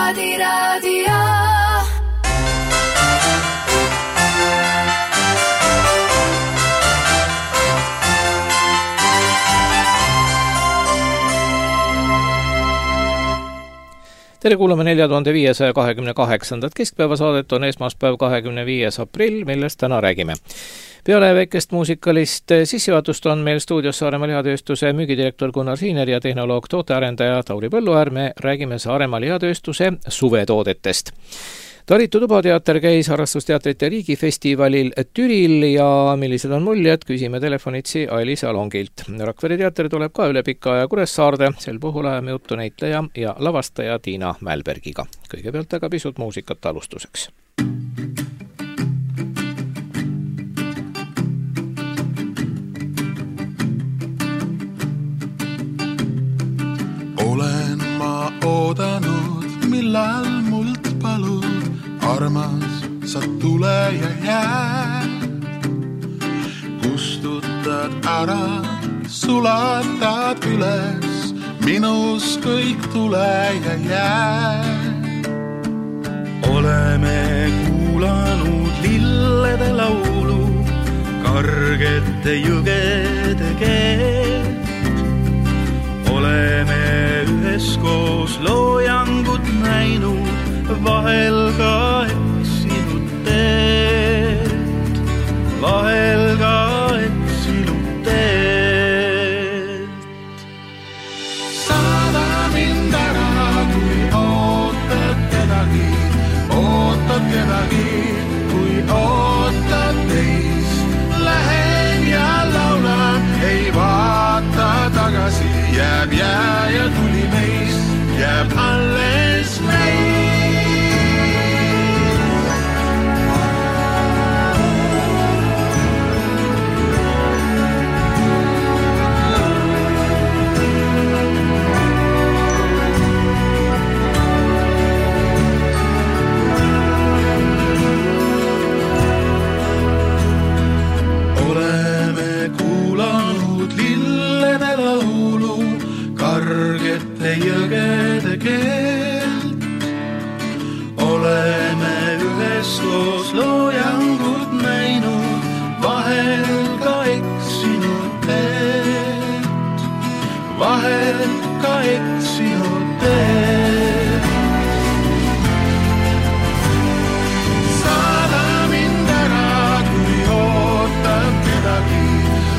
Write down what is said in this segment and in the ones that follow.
Raadio. Tere kuulame 4528. keskpäevasaadet on esmaspäev 25. aprill, millest täna räägime. Peale väikest muusikalist sissejuhatust on meil stuudios Saaremaa lihatööstuse müügidirektor Gunnar Siiner ja tehnoloog tootearendaja Tauri Põlluäär. Me räägime Saaremaa lihatööstuse suvetoodetest. Taritu Tubateater käis harrastusteatrite riigifestivalil Türil ja millised on muljed, küsime telefonitsi Aili Salongilt. Rakvere teater tuleb ka üle pika aja Kuressaarde, sel puhul ajame juttu näitleja ja lavastaja Tiina Mälbergiga. Kõigepealt aga pisut muusikat alustuseks. Olen ma oodanud, millal mult palud, armas, sa tule ja jää. Kustutad ära, sulatad üles, minus kõik tule ja jää. Oleme kuulanud lillede laulu, kargete jõgede keelt. Oleme üheskoos loojangut näinud, vahel ka eksinud teed, vahel ka eksinud teed. Saada mind ära, kui ootad kedagi, kui ootad teist. Lähen ja laulan, ei vaata tagasi, jääb jää ja tuli meist, jääb alles meist. Jõgede keelt. Oleme üheskoos loojangut näinud, vahel ka eksinud teed, vahel ka eksinud teed. Saada mind ära, kui ootad kedagi,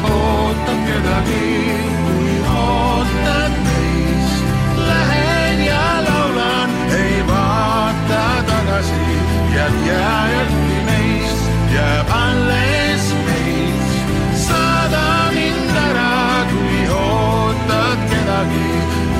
kui ootad meist. Lähen ja laulan, ei vaata tagasi, jääb jää ja tuli meist, jääb alles meist. Saada mind ära, kui ootad kedagi,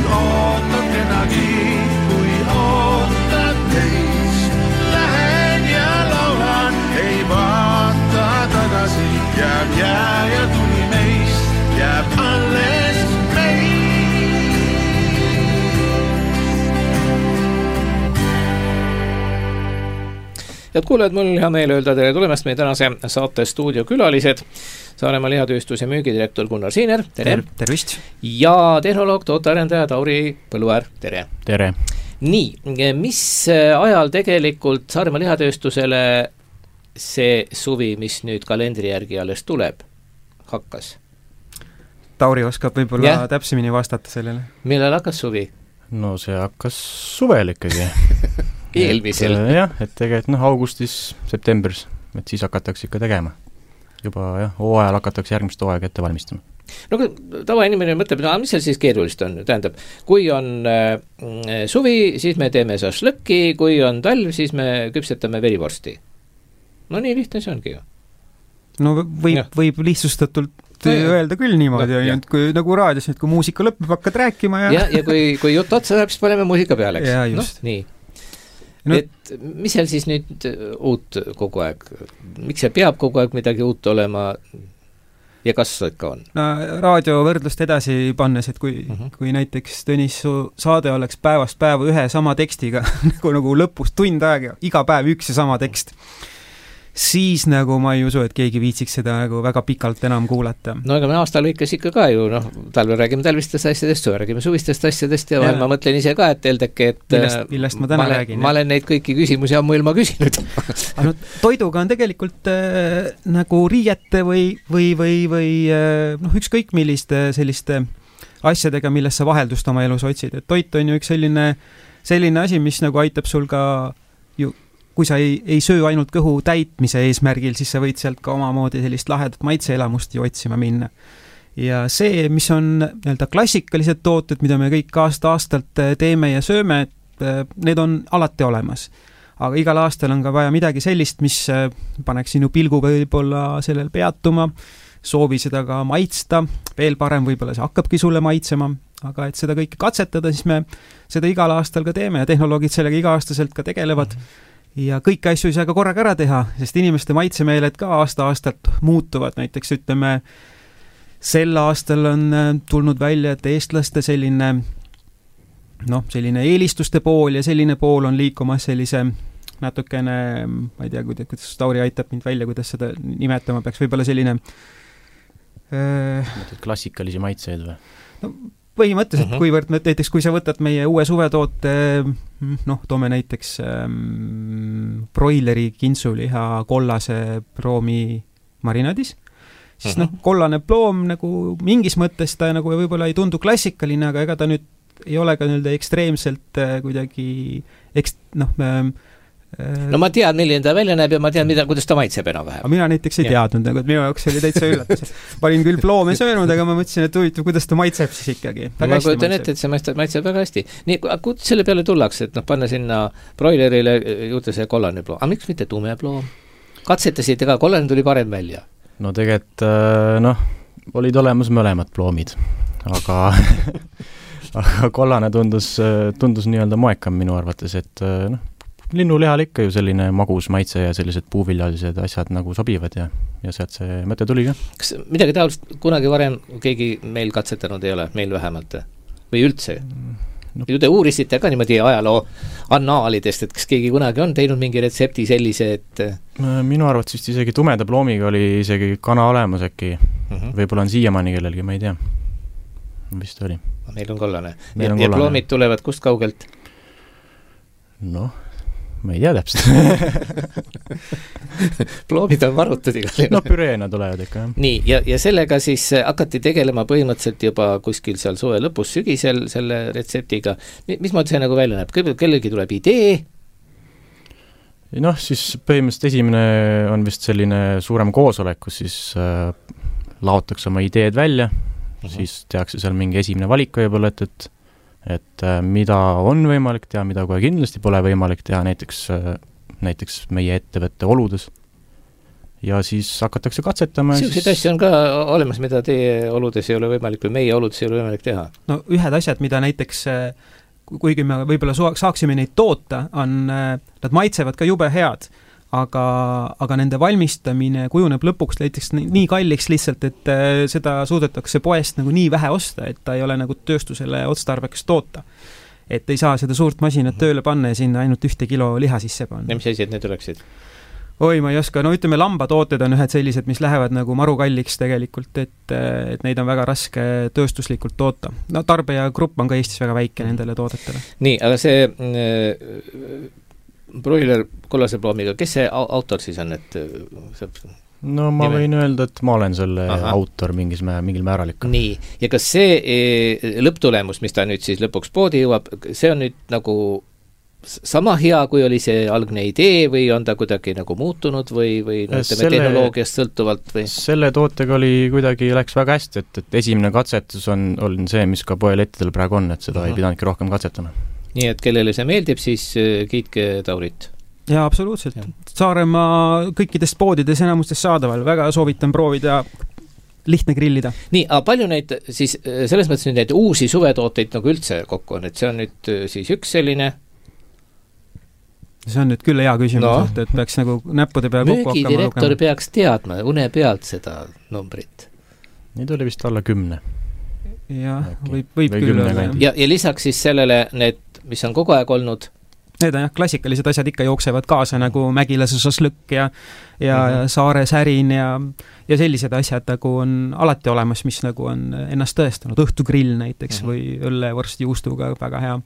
kui ootad meist. Lähen ja laulan, ei vaata tagasi, jääb jää ja tuli meist, jääb alles meist. Head kuulajad, mul on hea meel öelda tere tulemast meie tänase saate stuudiokülalised. Saaremaa lihatööstuse müügidirektor Gunnar Siiner, tere. Tervist. Ja tehnoloog tootearendaja Tauri Põlluäär, tere. Tere. Nii, mis ajal tegelikult Saaremaa lihatööstusele see suvi, mis nüüd kalendri järgi alles tuleb, hakkas? Tauri oskab võib-olla täpsemini vastata sellele. Millal hakkas suvi? No see hakkas suvel ikkagi. Eelmisel. Jah, et tegelikult augustis, septembris, et siis hakatakse ikka tegema. Juba hooajal hakatakse järgmist hooaega ette valmistama. No kui tavainimene mõtleb, mis seal siis keerulist on? Tähendab, kui on suvi, siis me teeme šašlõkki, kui on talv, siis me küpsetame verivorsti. No nii lihtne see ongi ju. No võib lihtsustatult öelda küll niimoodi, kui nagu raadios, kui muusika lõpeb, hakkad rääkima. Ja kui jutt otsa läheb, siis paneme muusika peale. Ja just. Nii. Et mis seal siis nüüd uut kogu aeg? Miks see peab kogu aeg midagi uut olema ja kas ikka on? No, raadiovõrdlust edasi pannes, et kui näiteks Tõnis saade oleks päevast päeva ühe sama tekstiga nagu lõpus tund aega, iga päev üks ja sama tekst, siis nagu ma ei usu, et keegi viitsiks seda nagu väga pikalt enam kuulata. No ega me aasta lõikes ikka ka ju, talvel räägime talvistest asjadest, suve räägime suvistest asjadest ja vahel ma mõtlen ise ka, et Eldeke, et millest ma täna räägin. Ma olen neid kõiki küsimusi ammu ilma küsinud. No, toiduga on tegelikult nagu riiete või ükskõik milliste selliste asjadega, millest sa vaheldust oma elus otsid. Et toit on ju üks selline asi, mis nagu aitab sul ka ju, kui sa ei söö ainult kõhu täitmise eesmärgil, siis sa võid sealt ka omamoodi sellist lahedat maitseelamust ju otsima minna. Ja see, mis on nii-öelda klassikalised tooted, mida me kõik aasta-aastalt teeme ja sööme, need on alati olemas. Aga igal aastal on ka vaja midagi sellist, mis paneks sinu pilgu võib-olla sellel peatuma, soovi seda ka maitsta, veel parem võib-olla see hakkabki sulle maitsema, aga et seda kõike katsetada, siis me seda igal aastal ka teeme ja tehnoloogid sellega iga-aastaselt ka tegelevad. Ja kõiki asju ei saa ka korraga ära teha, sest inimeste maitsemeeled ka aasta-aastalt muutuvad. Näiteks ütleme, sel aastal on tulnud välja, et eestlaste selline eelistuste pool ja selline pool on liikumas sellise natukene, ma ei tea, kuidas Tauri aitab mind välja, kuidas seda nimetama peaks, võib-olla selline klassikalisi maitseid või? No, põhimõtteliselt, kuivõrd näiteks, kui sa võtad meie uue suvetoote, toome näiteks broileri kintsuliha kollase proomi marinadis, siis kollane ploom nagu mingis mõttes ta nagu võib-olla ei tundu klassikaline, aga ega ta nüüd ei ole ka nii-öelda ekstreemselt kuidagi No ma tean, milline ta välja näeb ja ma tean, kuidas ta maitseb enam-vähem. Mina näiteks ei teadnud, nagu minu jaoks oli täitsa üllatus. Ma olin küll ploome söönud, aga ma mõtlesin, et huvitav, kuidas ta maitseb siis ikkagi. Ma kujutan ette, et see maitseb väga hästi. Nii, kui selle peale tullakse, et panna sinna broilerile juurde see kollane ploom. Aga miks mitte tume ploom? Katsetasid, ega kollane tuli parem välja? No tegelikult, olid olemas mõlemad ploomid, aga kollane tundus nii-öelda moekam minu arvates, et linnulihal ikka ju selline magus maitse ja sellised puuviljalised asjad nagu sobivad ja sealt see mõte tuli ka. Kas midagi taolist kunagi varem keegi meil katsetanud ei ole, meil vähemalt? Või üldse? Ju te uurisite ka niimoodi ajaloo annaalidest, et kas keegi kunagi on teinud mingi retsepti sellise, et minu arvates vist isegi tumeda ploomiga oli isegi kana olemas äkki. Võib-olla on siiamaani kellelgi, ma ei tea. Vist oli. Meil on kollane. Ja ploomid tulevad kust kaugelt? Ma ei tea täpselt. Ploomid on varutud igal. Püreena tulevad ikka. Nii, ja sellega siis hakati tegelema põhimõtteliselt juba kuskil seal suve lõpus, sügisel selle retseptiga. Mismoodi see nagu välja näeb? Kõigepealt kellelgi tuleb idee? Siis põhimõtteliselt esimene on vist selline suurem koosolek, kus siis laotakse oma ideed välja, siis tehakse seal mingi esimene valik võib-olla, et mida on võimalik teha, mida kohe kindlasti pole võimalik teha, näiteks meie ettevõtte oludes. Ja siis hakatakse katsetama. Selliseid asju on ka olemas, mida teie oludes ei ole võimalik või meie oludes ei ole võimalik teha? No ühed asjad, mida näiteks, kuigi me võib-olla saaksime neid toota, nad maitsevad ka jube head, aga nende valmistamine kujuneb lõpuks näiteks nii kalliks lihtsalt, et seda suudetakse poest nagu nii vähe osta, et ta ei ole nagu tööstusele otstarbekas toota. Et ei saa seda suurt masinat tööle panna ja sinna ainult 1 kilo liha sisse panna. Ja mis asjad need oleksid? Oi, ma ei oska. Ütleme, lambatooted on ühed sellised, mis lähevad nagu maru kalliks tegelikult, et neid on väga raske tööstuslikult toota. Tarbijagrupp on ka Eestis väga väike nendele toodetele. Nii, aga see broiler kollase ploomiga, kes see autor siis on, et ma võin öelda, et ma olen selle autor mingil määral ikka. Nii, ja kas see lõpptulemus, mis ta nüüd siis lõpuks poodi jõuab, see on nüüd nagu sama hea, kui oli see algne idee või on ta kuidagi nagu muutunud või tehnoloogiast sõltuvalt või? Selle tootega läks väga hästi, et esimene katsetus on see, mis ka poelettidel praegu on, et seda ei pidanudki rohkem katsetama. Nii, et kellele see meeldib, siis kiitke Taurit. Jaa, absoluutselt. Saaremaa kõikidest poodides enamustes saadaval. Väga soovitan proovida, lihtne grillida. Nii, aga palju neid siis, selles mõttes nüüd neid uusi suvetooteid nagu üldse kokku on, et see on nüüd siis üks selline? See on nüüd küll hea küsimus, et peaks nagu näppude peal kokku hakkama lugema. Müügidirektor peaks teadma une pealt seda numbrit. Neid oli vist alla 10. Jah, võib küll olla. Ja lisaks siis sellele need, mis on kogu aeg olnud, Need on jah, klassikalised asjad ikka jooksevad kaasa nagu Mägilase šašlõkk ja Saare särin ja sellised asjad nagu on alati olemas, mis nagu on ennast tõestanud. Õhtugrill näiteks või õllevorst juustuga, väga hea.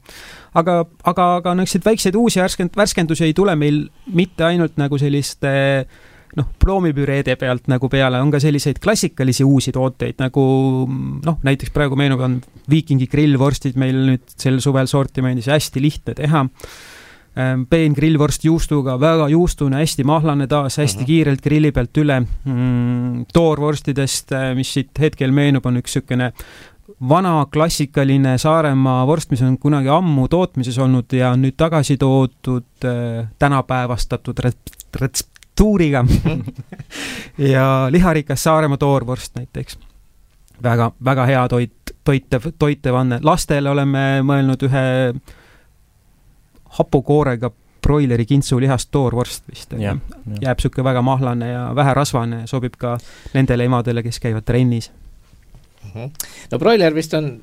Aga näiksid väikseid uusi värskendusi ei tule meil mitte ainult nagu selliste proomipüreede pealt nagu peale, on ka selliseid klassikalisi uusi tooteid, nagu näiteks praegu meenub on Viikingi grillvorstid meil nüüd sel suvel sortimendis hästi lihtne teha. Peen grillvorst juustuga, väga juustune, hästi mahlane taas, hästi kiirelt grilli pealt üle. Toorvorstidest, mis siit hetkel meenub, on üks sükene vana klassikaline Saaremaa vorst, mis on kunagi ammu tootmises olnud ja nüüd tagasi toodud tänapäevastatud retseptuuriga ja liharikas Saaremaa toorvorst näiteks. Väga, väga hea toitevanne. Lastele oleme mõelnud ühe hapukoorega broileri kintsu lihast toorvorst vist. Jääb sükke väga mahlane ja vähe rasvane, sobib ka nendele emadele, kes käivad trennis. No broiler vist on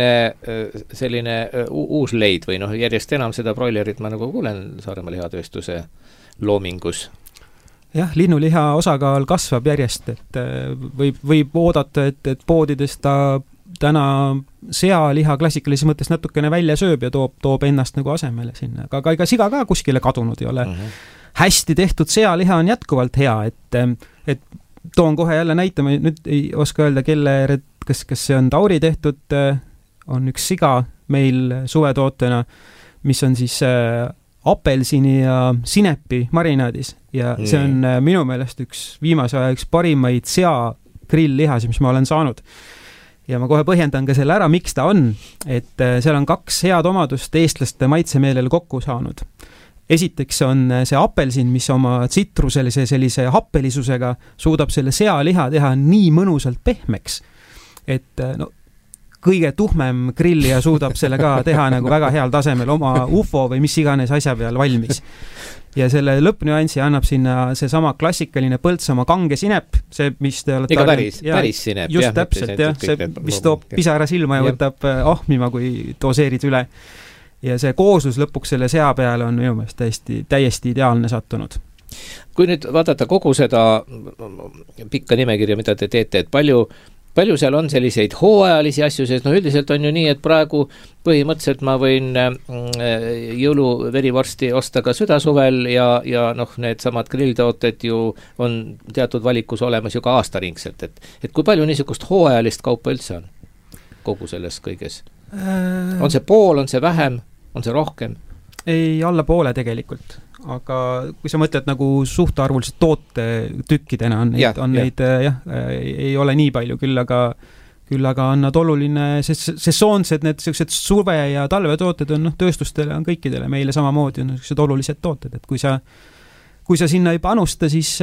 selline uus leid või järjest enam seda broilerit ma nagu kuulen Saaremaa lihatööstuse loomingus. Jah, linnuliha osakaal kasvab järjest, et võib oodata, et poodides ta täna sealiha klassikalises mõttes natukene välja sööb ja toob ennast nagu asemele sinna. Aga ega siga ka kuskile kadunud ei ole. Hästi tehtud sealiha on jätkuvalt hea, et toon kohe jälle näitama, nüüd ei oska öelda, kas see on Tauri tehtud, on üks siga meil suvetootena, mis on siis apelsini ja sinepi marinaadis ja see on minu meelest üks viimase aja üks parimaid sea grilllihasi, mis ma olen saanud. Ja ma kohe põhjendan ka selle ära, miks ta on, et seal on kaks head omadust eestlaste maitsemeelel kokku saanud. Esiteks on see apelsin, mis oma tsitruselise sellise happelisusega suudab selle sealiha teha nii mõnusalt pehmeks, et kõige tuhmem grillija suudab selle ka teha nagu väga heal tasemel oma UFO või mis iganes asja peal valmis. Ja selle lõppnüansi annab sinna see sama klassikaline Põltsamaa kange sinep, see, mis te olete... Ega päris sinep. Just täpselt, jah. See, mis toob pisara silma ja võtab ahmima, kui doseerid üle. Ja see kooslus lõpuks selle sea peale on minu meelest täiesti ideaalne sattunud. Kui nüüd vaadata kogu seda pikka nimekirja, mida te teete, et palju seal on selliseid hooajalisi asju, sest üldiselt on ju nii, et praegu põhimõtteliselt ma võin jõuluverivorsti osta ka südasuvel ja need samad grilltooted ju on teatud valikus olemas ju ka aastaringselt, et kui palju niisugust hooajalist kaupa üldse on kogu selles kõiges? On see pool, on see vähem, on see rohkem? Ei, alla poole tegelikult. Aga kui sa mõtled nagu suhtarvuliselt toote tükkidena on neid ei ole nii palju, küll aga on nad oluline, sesoonsed need sellised suve- ja talvetooted on tööstustele, on kõikidele, meile samamoodi on sellised olulised tooted, et kui sa sinna ei panusta, siis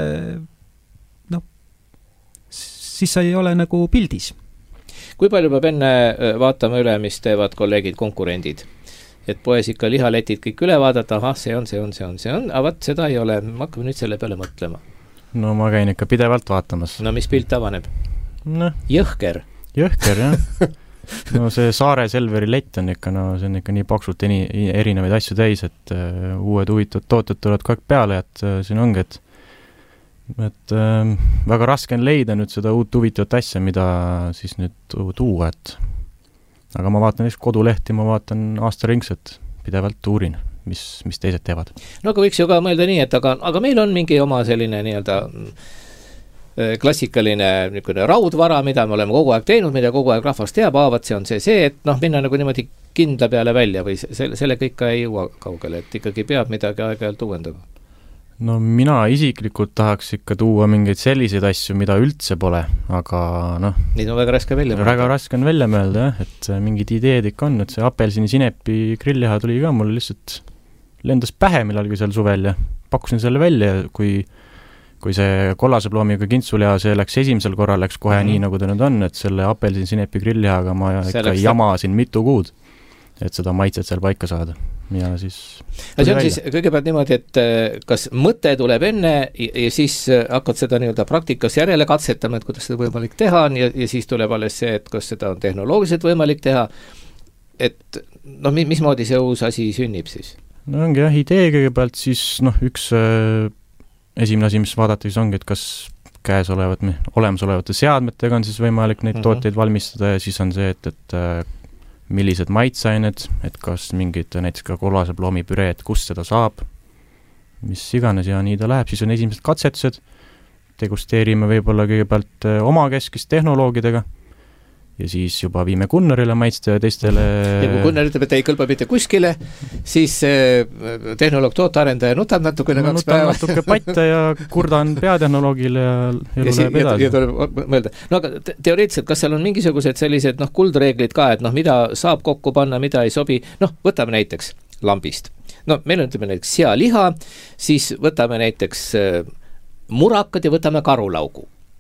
sa ei ole nagu pildis. Kui palju peab enne vaatama üle, mis teevad kolleegid, konkurendid? Et poes ikka lihaletid kõik üle vaadata, see on, aga vaat seda ei ole, ma hakkame nüüd selle peale mõtlema. No ma käin ikka pidevalt vaatamas. No mis pilt avaneb? Jõhker, jah. No see Saare Selveri lett on ikka, see on ikka nii paksult erinevaid asju täis, et uued huvitavad tooted tulevad kõik peale, et siin ongi, et väga raske on leida nüüd seda uut huvitavat asja, mida siis nüüd tuua, aga ma vaatan näiteks kodulehti, ma vaatan aastaringset, pidevalt uurin, mis teised teevad. No aga võiks ju ka mõelda nii, et aga meil on mingi oma selline nii-öelda klassikaline raudvara, mida me oleme kogu aeg teinud, mida kogu aeg rahvas teab, see on see, et minna nagu niimoodi kindla peale välja või selle kõika ei jõua kaugele, et ikkagi peab midagi aeg-ajalt uuendama. No mina isiklikult tahaks ikka tuua mingeid selliseid asju, mida üldse pole, aga Neid on väga raske välja mõelda. Väga raske on välja mõelda, jah, et mingid ideed ikka on, et see apelsini sinepi grillliha tuli ka, mul lihtsalt lendas pähe millalgi seal suvel ja pakkusin selle välja, kui see kollase ploomiga kintsuliha, see läks esimesel korral, läks kohe nii, nagu ta nüüd on, et selle apelsini sinepi grilllihaga ma ikka jamasin mitu kuud, et seda maitset seal paika saada. Ja siis see on siis kõigepealt niimoodi, et kas mõte tuleb enne ja siis hakkad seda nii-öelda praktikas järele katsetama, et kuidas seda võimalik teha ja siis tuleb alles see, et kas seda on tehnoloogiliselt võimalik teha, et mismoodi see uus asi sünnib siis? no ongi jah, idee kõigepealt, siis üks esimene asi, mis vaadata siis ongi, et kas olemasolevate seadmetega on siis võimalik neid tooteid valmistada ja siis on see, et millised maitseained, et kas mingid näiteks ka kollase ploomipüreed, kust seda saab, mis iganes ja nii ta läheb, siis on esimesed katsetused, degusteerime võib-olla kõigepealt omakeskist tehnoloogidega ja siis juba viime kunnarile maitsta ja teistele... Ja kui kunnar ütleb, et ei kõlba mitte kuskile, siis tehnoloog tootearendaja nutab natukene 2 päeva. Natuke patta ja kurdan peatehnoloogile ja läheb edasi. Ja tuleb mõelda. No aga teoreetiliselt, kas seal on mingisugused sellised kuldreeglid ka, et mida saab kokku panna, mida ei sobi? Võtame näiteks lambist. Meil on ütleme näiteks sealiha, siis võtame näiteks murakad ja võtame karulaugu.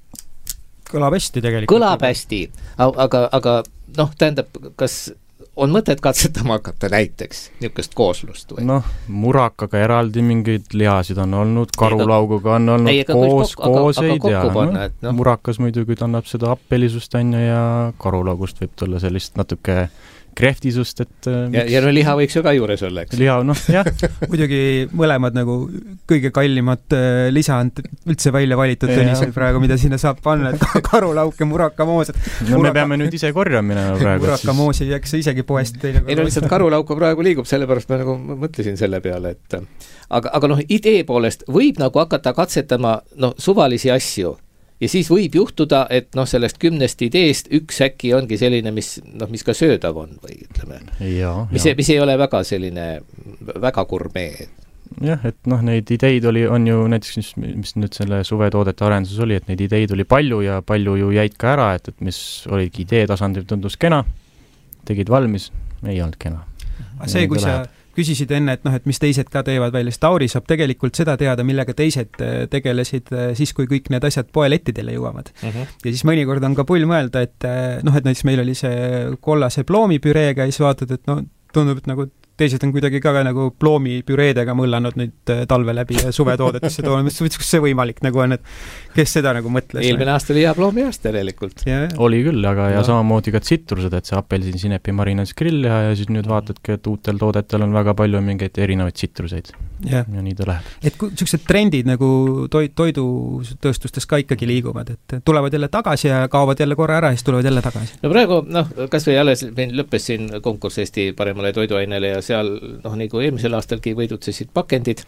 Kõlab hästi tegelikult. Kõlab hästi, aga tähendab, kas on mõtet katsetama hakata näiteks niisugust kooslust või? Murakaga eraldi mingeid lihasid on olnud, karulauguga on olnud kooseid ja murakas muidugi annab seda appelisust ja karulaugust võib tulla sellist natuke krehvtisust, et... Ja liha võiks ju ka juures olla, eks? Liha, jah. Muidugi mõlemad kõige kallimad lisa on üldse välja valitud Tõnisel praegu, mida sinna saab panna, et karulauk ja murakamoos. Me peame nüüd ise korjama praegu. Murakamoos ei jääks isegi poest teile. Ei lihtsalt karulauka praegu liigub, sellepärast ma mõtlesin selle peale, et... Aga idee poolest võib hakata katsetama suvalisi asju. Ja siis võib juhtuda, et sellest 10 ideest üks äkki ongi selline, mis ka söödav on või ütleme. Mis ei ole väga selline, väga gurmee. Jah, et neid ideid on ju näiteks, mis nüüd selle suvetoodete arenduses oli, et neid ideid oli palju ja palju ju jäid ka ära, et mis oligi idee tasandil tundus kena, tegid valmis, ei olnud kena. See, kui sa küsisid enne, et mis teised ka teevad välja, siis Tauri saab tegelikult seda teada, millega teised tegelesid siis, kui kõik need asjad poelettidele jõuavad. Ja siis mõnikord on ka pull mõelda, et näiteks meil oli see kollase ploomipüree käis vaatad, et tundub, et teised on kuidagi ka ploomipüreedega mõllanud nüüd talve läbi ja suvetoodetesse toon, kus see võimalik on, et kes seda mõtles. Eelmine aasta oli hea ploomiaasta tegelikult. Oli küll, aga ja samamoodi ka tsitrused, et see apelsin sinepi marinaadis grillliha ja siis nüüd vaatadki, et uutel toodetel on väga palju mingeid erinevaid tsitruseid. Ja nii ta läheb. Et sellised trendid toidutööstustes ka ikkagi liiguvad, et tulevad jälle tagasi ja kaovad jälle korra ära ja siis tulevad jälle tagasi. No praegu, kas või jälle lõppes siin konkurss Eesti paremale toiduainele ja seal, nagu eelmisel aastalgi võidutsesid pakendid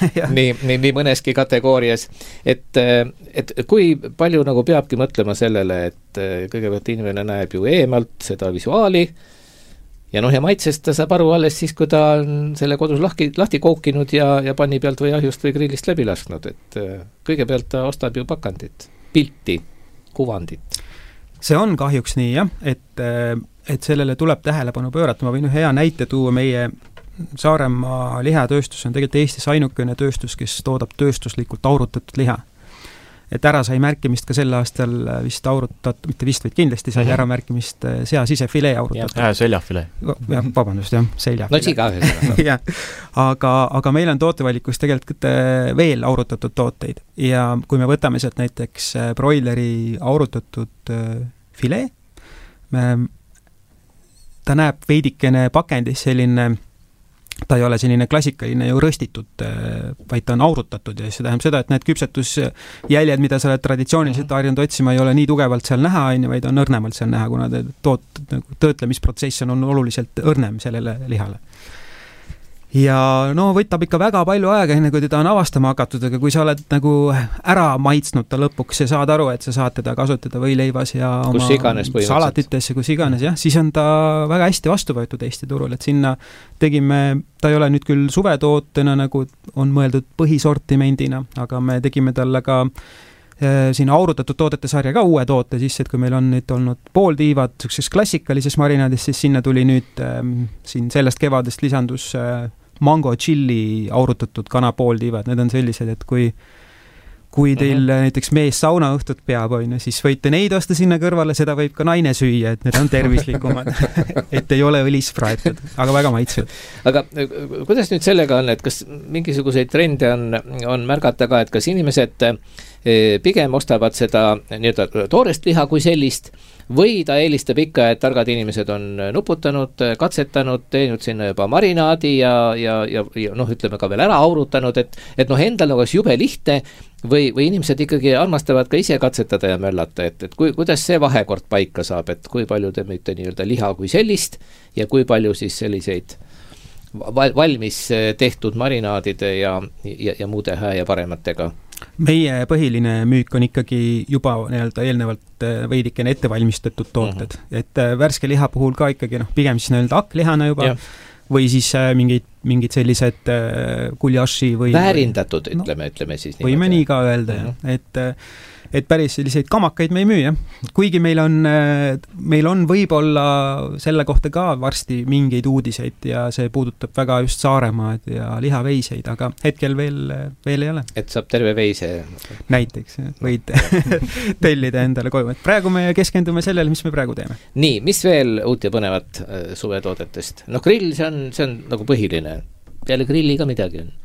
nii mõneski kategoorias, et kui palju peabki mõtlema sellele, et kõigepealt inimene näeb ju eemalt seda visuaali ja ja maitsest ta saab aru alles siis, kui ta on selle kodus lahti kookinud ja panni pealt või ahjust või grillist läbi lasknud, et kõigepealt ta ostab ju pakandit, pilti, kuvandit. See on kahjuks nii, jah, et sellele tuleb tähelepanu pöörata. Ma võin hea näite tuua, meie Saaremaa lihatööstus on tegelikult Eestis ainukene tööstus, kes toodab tööstuslikult aurutatud liha. Et ära sai märkimist ka sel aastal vist mitte vist, vaid kindlasti sai ära märkimist sea sisefilee aurutatud. Seljafilee. Vabandust, seljafilee. No siga ühesõnaga. aga meil on tootevalikus tegelikult veel aurutatud tooteid ja kui me võtame sealt näiteks broileri aurutatud filee, ta näeb veidikene pakendis selline, ta ei ole selline klassikaline ju röstitud, vaid ta on aurutatud ja see tähendab seda, et need küpsetusjäljed, mida sa oled traditsiooniliselt harjunud otsima, ei ole nii tugevalt seal näha, vaid on õrnemalt seal näha, kuna töötlemisprotsess on oluliselt õrnem sellele lihale. Ja võtab ikka väga palju aega, enne kui teda on avastama hakatud, aga kui sa oled ära maitsnud ta lõpuks ja saad aru, et sa saad teda kasutada võileivas ja oma salatitesse, kus iganes, siis on ta väga hästi vastu võetud Eesti turul, et sinna tegime, ta ei ole nüüd küll suvetootena, nagu on mõeldud põhisortimendina, aga me tegime talle ka siin aurutatud toodete sarja ka uue toote sisse, et kui meil on nüüd olnud pooltiivad sellises klassikalises marinaadis, siis sinna tuli nüüd siin sellest kevadest lisandus mango chili aurutatud kana pooltiivad. Need on sellised, et kui teil näiteks mees saunaõhtut peab, siis võite neid osta sinna kõrvale, seda võib ka naine süüa, et need on tervislikumad, et ei ole õlis fraetud, aga väga maitsvad. Aga kuidas nüüd sellega on, et kas mingisuguseid trende on märgata ka, et kas inimesed pigem ostavad seda toorest liha kui sellist või ta eelistab ikka, et targad inimesed on nuputanud, katsetanud, teinud sinna juba marinaadi ja noh, ütleme ka veel ära aurutanud, et noh, endal nagu jube lihtne või inimesed ikkagi armastavad ka ise katsetada ja möllata, et kuidas see vahekord paika saab, et kui palju te müüte nii-öelda liha kui sellist ja kui palju siis selliseid valmis tehtud marinaadide ja muude hää ja parematega? Meie põhiline müük on ikkagi juba nii-öelda eelnevalt veidikene ettevalmistatud tooted, et värske liha puhul ka ikkagi pigem siis nii-öelda akklihana juba või siis mingid sellised guljaši või väärindatud, ütleme siis võime nii ka öelda, et päris selliseid kamakaid me ei müü, jah. Kuigi meil on võib-olla selle kohta ka varsti mingeid uudiseid ja see puudutab väga just Saaremaad ja lihaveiseid, aga hetkel veel ei ole. Et saab terve veise? Näiteks, võid tellida endale koju. Et praegu me keskendume sellele, mis me praegu teeme. Nii, mis veel uut ja põnevat suvetoodetest? No grill, see on nagu põhiline. Peale grilli ka midagi on.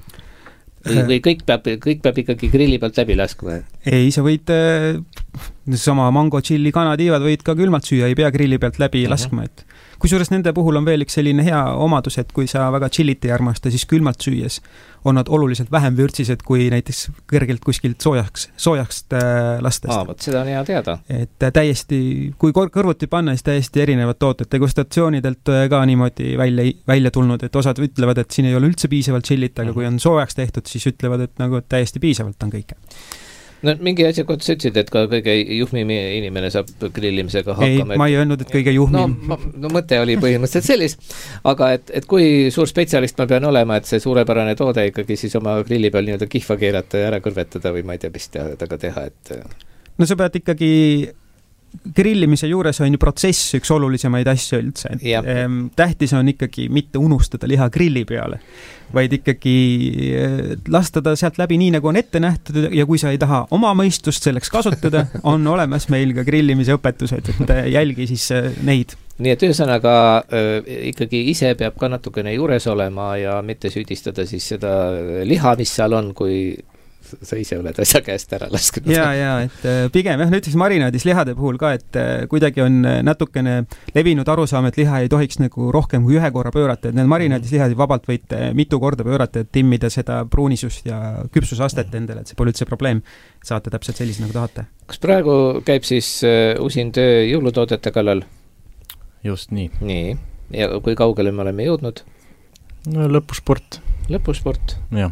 Või kõik peab ikkagi grilli pealt läbi laskma? Ei, sa võid sama mango, chili, kanatiivad võid ka külmalt süüa, ei pea grilli pealt läbi laskma, et kusjuures nende puhul on veel üks selline hea omadus, et kui sa väga chillit ei armasta, siis külmalt süües on nad oluliselt vähem vürtsised kui näiteks kõrgelt kuskilt soojast lastest. Võt seda on hea teada. Et täiesti, kui kõrvuti panna, siis täiesti erinevad tooted. Degustatsioonidelt ka niimoodi välja tulnud, et osad ütlevad, et siin ei ole üldse piisavalt chillit, aga kui on soojaks tehtud, siis ütlevad, et nagu täiesti piisavalt on kõike. No mingi asja kohta sa ütlesid, et ka kõige juhmim inimene saab grillimisega hakkama. Ei, ma ei öelnud, et kõige juhmim. No mõte oli põhimõtteliselt sellis, aga et kui suur spetsialist ma pean olema, et see suurepärane toode ikkagi siis oma grilli peal nii-öelda kihva keerata ja ära kõrvetada või ma ei tea, mis taga teha, et... No sa pead ikkagi... Grillimise juures on ju protsess üks olulisemaid asju üldse. Tähtis on ikkagi mitte unustada liha grilli peale, vaid ikkagi lasta ta sealt läbi nii, nagu on ette nähtud ja kui sa ei taha oma mõistust selleks kasutada, on olemas meil ka grillimise õpetused, et jälgi siis neid. Nii et ühesõnaga ikkagi ise peab ka natukene juures olema ja mitte süüdistada siis seda liha, mis seal on, kui sa ise oled asja käest ära lasknud. Ja, et pigem näiteks marinaadis lihade puhul ka, et kuidagi on natukene levinud arusaam, et liha ei tohiks nagu rohkem kui ühe korra pöörata, et need marinaadis lihad vabalt võite mitu korda pöörata, et timmida seda pruunisust ja küpsusastet endale, et see pole üldse probleem. Saate täpselt sellise, nagu tahate. Kas praegu käib siis usin töö jõulutoodete kallal? Just nii. Nii, ja kui kaugele me oleme jõudnud? No lõpusport. Lõpusport? Jah.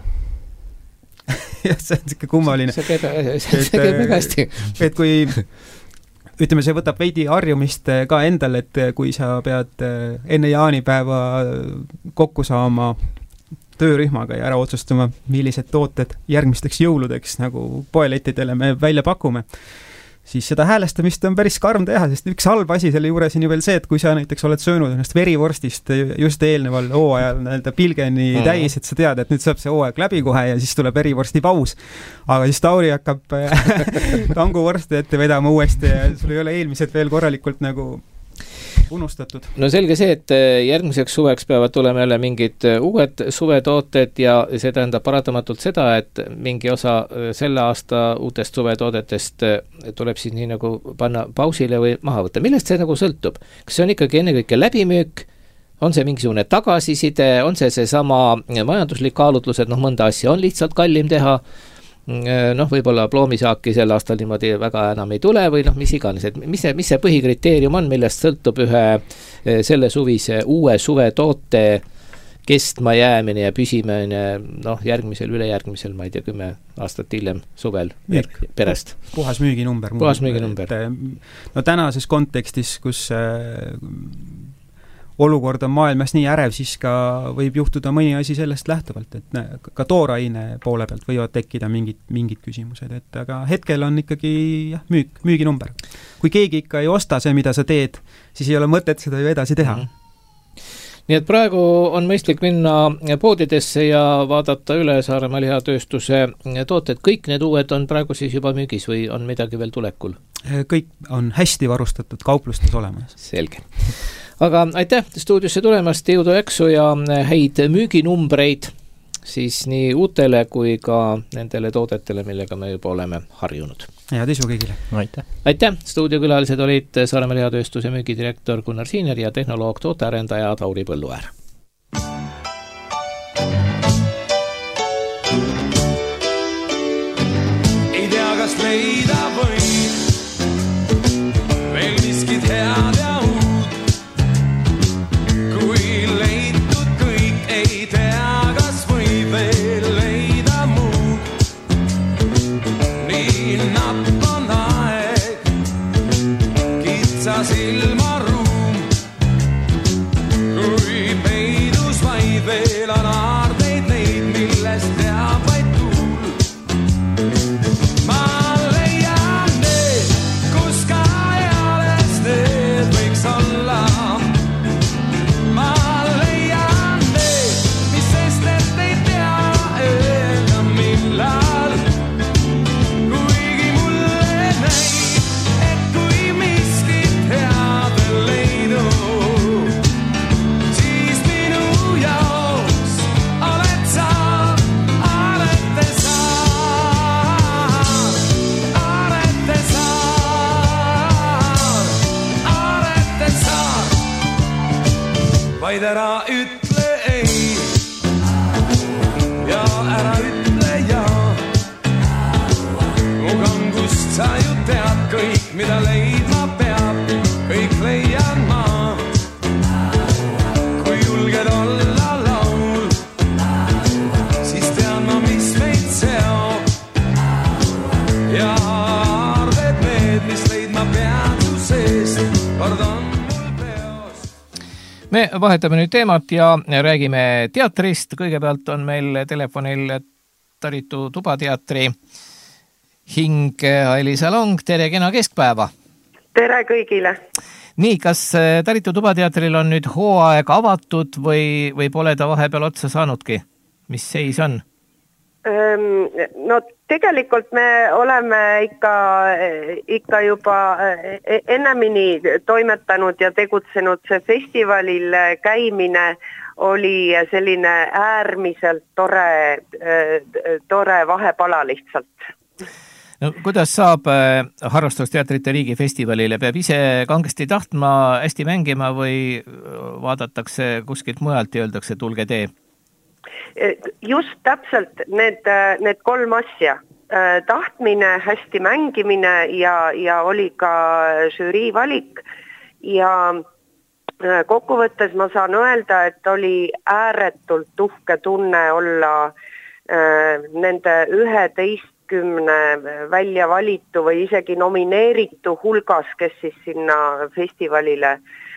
Ja see on siuke kummaline. See käib väga hästi. Et kui, ütleme, see võtab veidi harjumist ka endal, et kui sa pead enne jaanipäeva kokku saama töörühmaga ja ära otsustama, millised tooted järgmisteks jõuludeks nagu poelettidele me välja pakume, siis seda häälestamist on päris karm teha, sest üks halb asi selle juures on ju veel see, et kui sa näiteks oled söönud ennast verivorstist just eelneval hooajal nii-öelda pilgeni täis, et sa tead, et nüüd saab see hooaeg läbi kohe ja siis tuleb verivorsti paus. Aga siis Tauri hakkab tanguvorsti ette vedama uuesti ja sul ei ole eelmised veel korralikult nagu unustatud. No selge see, et järgmiseks suveks peavad tulema jälle mingid uued suvetooted ja see tähendab paratamatult seda, et mingi osa selle aasta uutest suvetoodetest tuleb siis nii nagu panna pausile või maha võtta. Millest see nagu sõltub? Kas see on ikkagi ennekõike läbimüük? On see mingisugune tagasiside? On see sama majanduslik kaalutlus, et mõnda asja on lihtsalt kallim teha? Võib-olla ploomisaaki sel aastal niimoodi väga enam ei tule või mis iganes, et mis see põhikriteerium on, millest sõltub ühe selle suvise uue suvetoote kestma jäämine ja püsimine järgmisel, ülejärgmisel, ma ei tea, 10 aastat hiljem suvel perest. Puhas müüginumber. No tänases kontekstis, kus olukord on maailmas nii ärev, siis ka võib juhtuda mõni asi sellest lähtuvalt, et ka tooraine poole pealt võivad tekkida mingid küsimused, et aga hetkel on ikkagi müüginumber. Kui keegi ikka ei osta see, mida sa teed, siis ei ole mõtet seda ju edasi teha. Nii et praegu on mõistlik minna poodidesse ja vaadata üle Saaremaa lihatööstuse tooted. Kõik need uued on praegu siis juba müügis või on midagi veel tulekul? Kõik on hästi varustatud kauplustes olemas. Selge. Aga aitäh stuudiosse tulemast, jõudu jaksu ja häid müüginumbreid siis nii uutele kui ka nendele toodetele, millega me juba oleme harjunud. Head isu kõigile. Aitäh! Stuudiokülalised olid Saaremaa lihatööstuse müügidirektor Gunnar Siiner ja tehnoloog tootearendaja Tauri Põlluäär. Ei tea, kas leida või veel miskit head ja uut. Kui leitud kõik, ei tea, kas või veel leida muud. Nii napp on aeg, kitsas ilmaruum. Kui peidus vaid veel on aardeid neid, millest teab vaid tuul. Ma leian need, kus ka eales need võiks olla. Ma leian need, mis sest et ei tea öelda millal. Kuigi mulle näib, et kui miskit head leidu, siis minu jaoks oled sa, Arete Saar. Arete Saar. Vaid ära ütle ei ja ära ütle jaa. Mu kangust sa ju tead kõik, mida leidma peab, kõik leian ma. Kui julged olla laul, siis tean ma, mis meid seob. Ja arved need, mis leidma pead su seest, kord on mul peos. Me vahetame nüüd teemat ja räägime teatrist. Kõigepealt on meil telefonil Taritu Tubateatri hing Ailisa Long. Tere, kena keskpäeva! Tere kõigile! Nii, kas Taritu Tubateatril on nüüd hooaeg avatud või pole ta vahepeal otsa saanudki? Mis seis on? No tegelikult me oleme ikka juba ennemini toimetanud ja tegutsenud. See festivalil käimine oli selline äärmiselt tore vahepala lihtsalt. No, kuidas saab harrastusteatrite riigifestivalile? Peab ise kangesti tahtma hästi mängima või vaadatakse kuskilt mujalt ja öeldakse, tulge tee? Just täpselt need kolm asja. Tahtmine, hästi mängimine ja oli ka žürii valik. Ja kokkuvõttes ma saan öelda, et oli ääretult uhke tunne olla nende 11 välja valitu või isegi nomineeritu hulgas, kes siis sinna festivalile,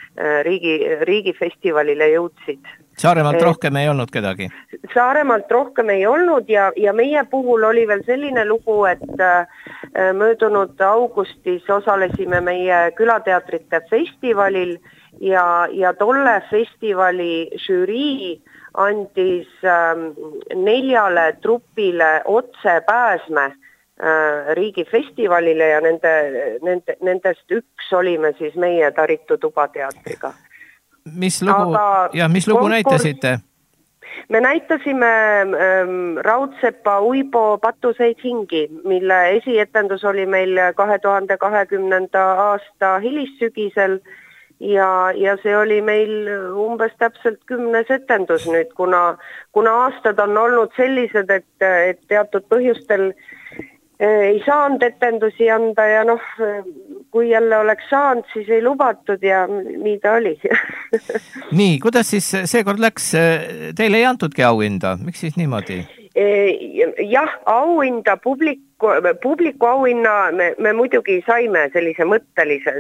riigifestivalile jõudsid. Saaremaalt rohkem ei olnud kedagi? Saaremaalt rohkem ei olnud ja meie puhul oli veel selline lugu, et möödunud augustis osalesime meie külateatrite festivalil ja tolle festivali žürii andis 4 trupile otse pääsme riigifestivalile ja nendest üks olime siis meie Taritu Tubateatriga. Mis lugu näitasite? Me näitasime Raudsepa Uibo Patuseid hingi, mille esietendus oli meil 2020. aasta hilissügisel ja see oli meil umbes täpselt 10. etendus nüüd, kuna aastad on olnud sellised, et teatud põhjustel ei saanud etendusi anda ja kui jälle oleks saanud, siis ei lubatud ja nii ta oli. Nii, kuidas siis seekord läks? Teile ei antudki auhinda, miks siis niimoodi? Jah, auhinda, publiku auhinna me muidugi saime sellise mõttelise,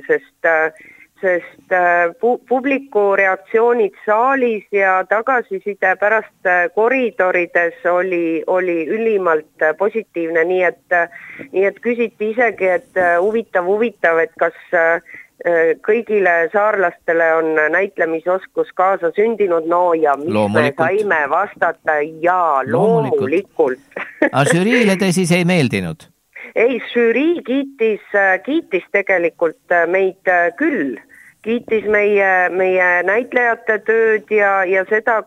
sest publiku reaktsioonid saalis ja tagasiside pärast koridorides oli ülimalt positiivne, nii et küsiti isegi, et huvitav, et kas kõigile saarlastele on näitlemisoskus kaasa sündinud, ja mis me saime vastata, loomulikult. Aga žüriile te siis ei meeldinud? Ei, žürii kiitis tegelikult meid küll. Kiitis meie näitlejate tööd ja seda,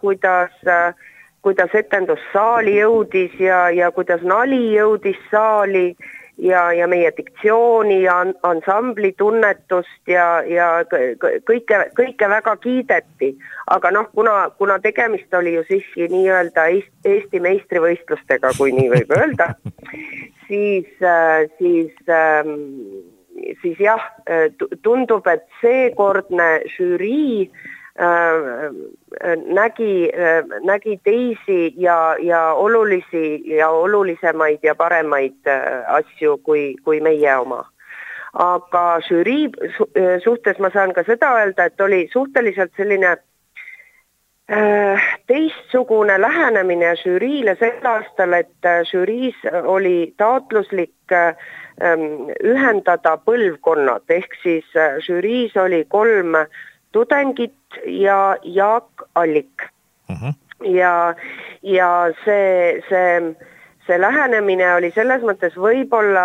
kuidas etendus saali jõudis ja kuidas nali jõudis saali ja meie diktsiooni ja ansambli tunnetust ja kõike väga kiideti. Aga noh, kuna tegemist oli ju siiski nii-öelda Eesti meistrivõistlustega, kui nii võib öelda, siis jah, tundub, et seekordne žürii nägi teisi ja olulisi ja olulisemaid ja paremaid asju kui meie oma. Aga žürii suhtes ma saan ka seda öelda, et oli suhteliselt selline teistsugune lähenemine žüriile sel aastal, et žüriis oli taotluslik ühendada põlvkonnad, ehk siis žüriis oli 3 tudengit ja Jaak Allik. Ja see lähenemine oli selles mõttes võib-olla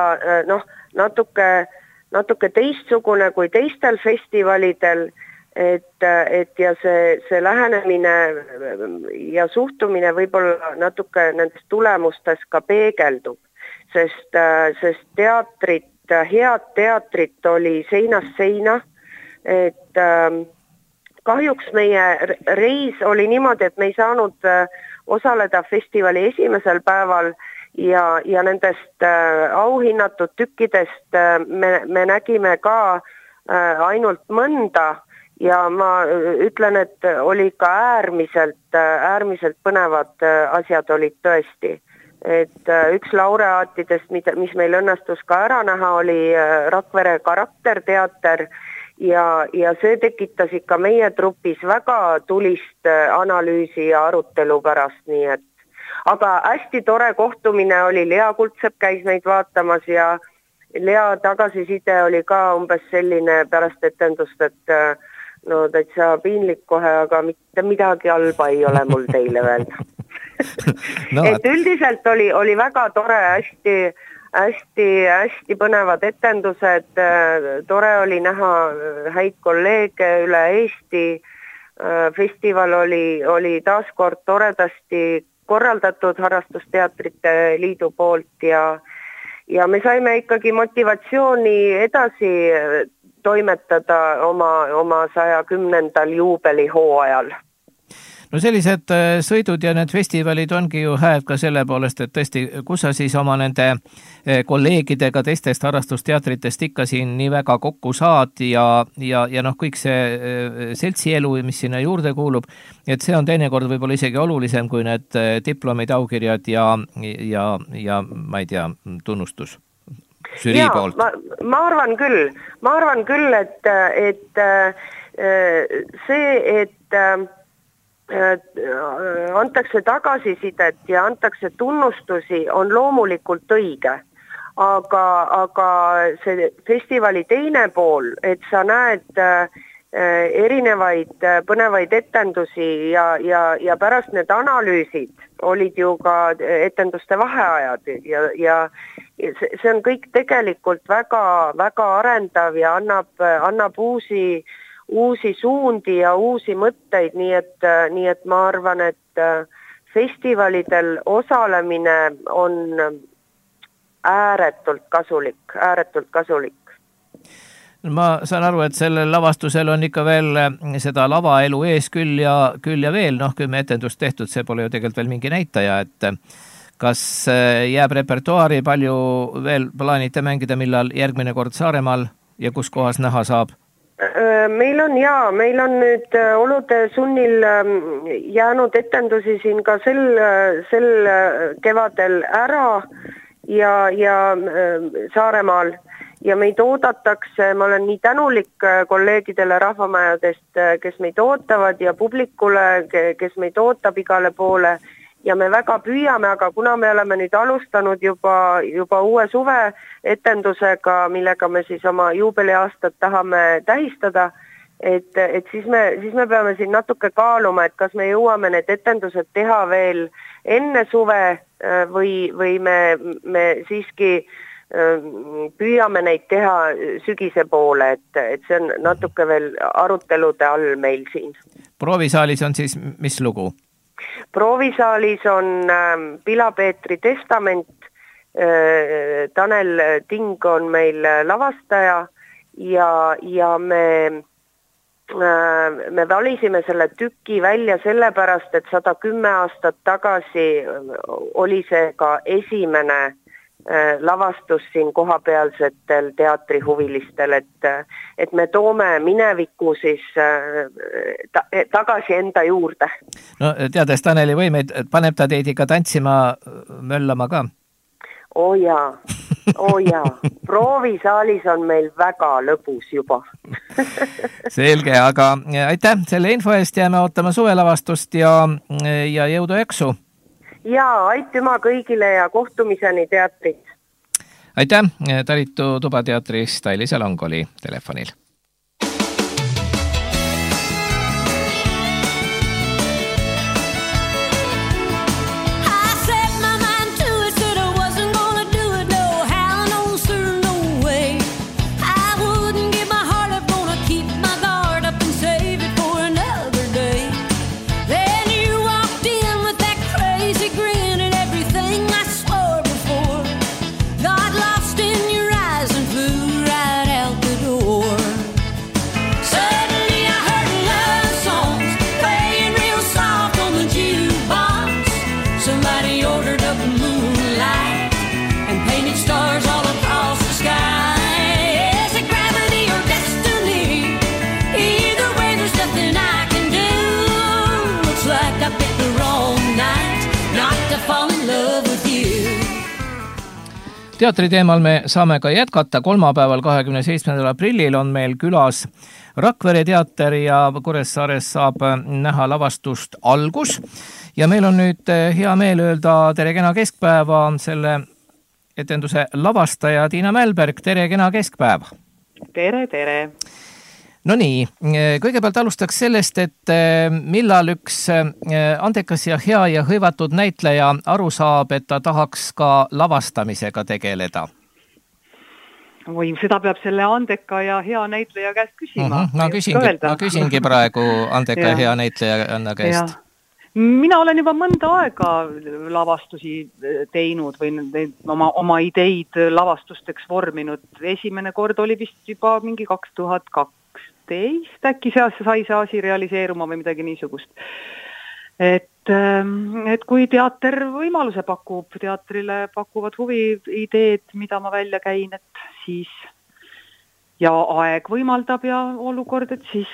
natuke teistsugune kui teistel festivalidel, et ja see lähenemine ja suhtumine võib-olla natuke nendes tulemustes ka peegeldub, sest teatrit, head teatrit oli seinast seina, et kahjuks meie reis oli niimoodi, et me ei saanud osaleda festivali esimesel päeval ja nendest auhinnatud tükkidest me nägime ka ainult mõnda ja ma ütlen, et oli ka äärmiselt põnevad asjad olid tõesti. Et üks laureaatidest, mis meil õnnestus ka ära näha, oli Rakvere karakterteater ja see tekitas ikka meie trupis väga tulist analüüsi ja arutelu pärast, nii et aga hästi tore kohtumine oli, Lea Kuldsepp käis meid vaatamas ja Lea tagasiside oli ka umbes selline pärast etendust, et no täitsa piinlik kohe, aga mitte midagi halba ei ole mul teile öelda. Et üldiselt oli väga tore, hästi põnevad etendused, tore oli näha häid kolleege üle Eesti, festival oli taaskord toredasti korraldatud Harrastusteatrite Liidu poolt ja me saime ikkagi motivatsiooni edasi toimetada oma 110. juubelihooajal. No sellised sõidud ja need festivalid ongi ju hääd ka selle poolest, et tõesti, kus sa siis oma nende kolleegidega teistest harrastusteatritest ikka siin nii väga kokku saad ja noh, kõik see seltsielu, mis sinna juurde kuulub, et see on teinekord võib-olla isegi olulisem kui need diplomid, aukirjad ja ma ei tea, tunnustus žürii poolt. Ma arvan küll, et see, et antakse tagasisidet ja antakse tunnustusi on loomulikult õige, aga see festivali teine pool, et sa näed erinevaid põnevaid etendusi ja pärast need analüüsid olid ju ka etenduste vaheajad ja see on kõik tegelikult väga arendav ja annab uusi suundi ja uusi mõtteid, nii et ma arvan, et festivalidel osalemine on ääretult kasulik. Ma saan aru, et sellel lavastusel on ikka veel seda lavaelu ees küll ja veel, 10 etendust tehtud, see pole ju tegelikult veel mingi näitaja, et kas jääb repertuaari, palju veel plaanite mängida, millal järgmine kord Saaremaal ja kus kohas näha saab? Meil on nüüd olude sunnil jäänud etendusi siin ka sel kevadel ära ja Saaremaal ja meid oodatakse, ma olen nii tänulik kolleegidele rahvamajadest, kes meid ootavad ja publikule, kes meid ootab igale poole ja me väga püüame, aga kuna me oleme nüüd alustanud juba uue suve etendusega, millega me siis oma juubeliaastat tahame tähistada, et siis me peame siin natuke kaaluma, et kas me jõuame need etendused teha veel enne suve või me siiski püüame neid teha sügise poole, et see on natuke veel arutelude all meil siin. Proovisaalis on siis mis lugu? Proovisaalis on Pilapeetri testament Tanel Ting on meil lavastaja ja me valisime selle tüki välja sellepärast, et 110 aastat tagasi oli see ka esimene lavastus siin kohapealsetel teatrihuvilistel, et me toome minevikku siis tagasi enda juurde. No teades Taneli võimeid, paneb ta teid ikka tantsima, möllama ka? Oo jaa. Proovisaalis on meil väga lõbus juba. Selge, aga aitäh selle info eest, jääme ootama suvelavastust ja jõudu jaksu. Jaa, aitüma kõigile ja kohtumiseni teatris. Aitäh, Talitu Tubateatrist Aili Salong oli telefonil. Teatri teemal me saame ka jätkata. Kolmapäeval 27. aprillil on meil külas Rakvere teater ja Kuressaares saab näha lavastust Algus. Ja meil on nüüd hea meel öelda tere kena keskpäeva selle etenduse lavastaja Tiina Mälberg. Tere kena keskpäeva. Tere. No nii, kõigepealt alustaks sellest, et millal üks andekas ja hea ja hõivatud näitleja aru saab, et ta tahaks ka lavastamisega tegeleda? Või seda peab selle andeka ja hea näitleja käest küsima. Ma küsingi praegu andeka ja hea näitleja käest. Mina olen juba mõnda aega lavastusi teinud või oma ideid lavastusteks vorminud. Esimene kord oli vist juba mingi 2002. Äkki sai see asi realiseeruma või midagi niisugust. Et kui teater võimaluse pakub, teatrile pakuvad huvi ideed, mida ma välja käin, et siis ja aeg võimaldab ja olukord, et siis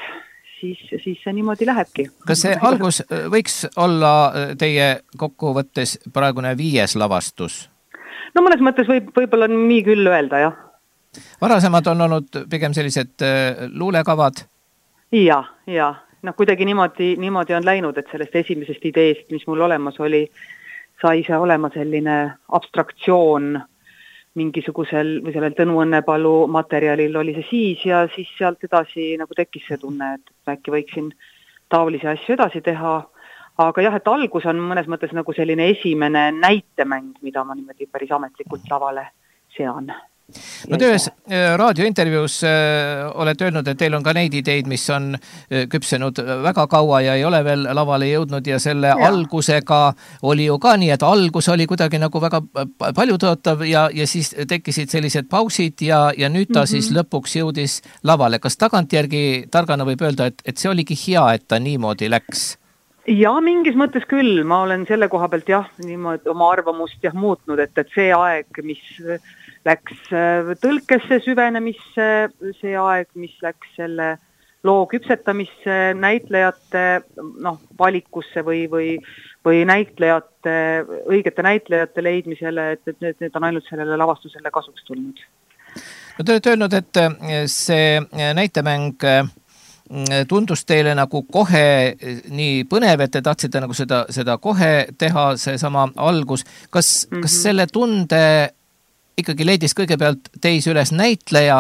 see niimoodi lähebki. Kas see Algus võiks olla teie kokkuvõttes praegune 5. lavastus? No mõnes mõttes võib-olla nii küll öelda, jah. Varasemad on olnud pigem sellised luulekavad? Ja. No kuidagi niimoodi on läinud, et sellest esimesest ideest, mis mul olemas oli, sai see olema selline abstraktsioon mingisugusel või sellel Tõnu Õnnepalu materjalil oli see siis ja siis sealt edasi nagu tekkis see tunne, et äkki võiksin taolisi asju edasi teha. Aga jah, et Algus on mõnes mõttes nagu selline esimene näitemäng, mida ma niimoodi päris ametlikult lavale sean. No te ühes raadiointervjuus olete öelnud, et teil on ka neid ideid, mis on küpsenud väga kaua ja ei ole veel lavale jõudnud ja selle Algusega oli ju ka nii, et algus oli kuidagi nagu väga paljutõotav ja siis tekkisid sellised pausid ja nüüd ta siis lõpuks jõudis lavale. Kas tagantjärgi targana võib öelda, et see oligi hea, et ta niimoodi läks? Ja mingis mõttes küll. Ma olen selle koha pealt niimoodi oma arvamust muutnud, et see aeg, mis läks tõlkesse süvenemisse, see aeg, mis läks selle loo küpsetamisse, näitlejate valikusse või näitlejate, õigete näitlejate leidmisele, et need on ainult sellele lavastusele kasuks tulnud. No te olete öelnud, et see näitemäng tundus teile nagu kohe nii põnev, et te tahtsite nagu seda kohe teha, see sama Algus. Kas selle tunde ikkagi leidis kõigepealt teis üles näitleja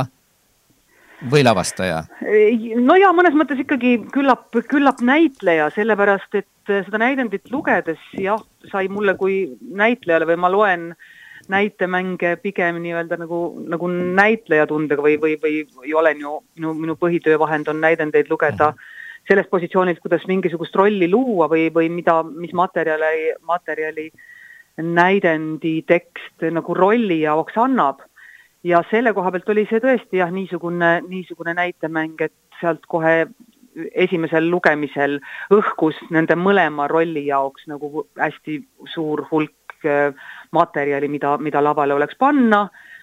või lavastaja? No ja mõnes mõttes ikkagi küllap näitleja, sellepärast, et seda näidendit lugedes sai mulle kui näitlejale või ma loen näitemänge pigem nii-öelda nagu näitleja tundega või olen ju, minu põhitöö vahend on näidendeid lugeda sellest positsioonist, kuidas mingisugust rolli luua või mis materjali näidendi tekst nagu rolli jaoks annab. Ja selle koha pealt oli see tõesti niisugune näitemäng, et sealt kohe esimesel lugemisel õhkus nende mõlema rolli jaoks nagu hästi suur hulk materjali, mida lavale oleks panna.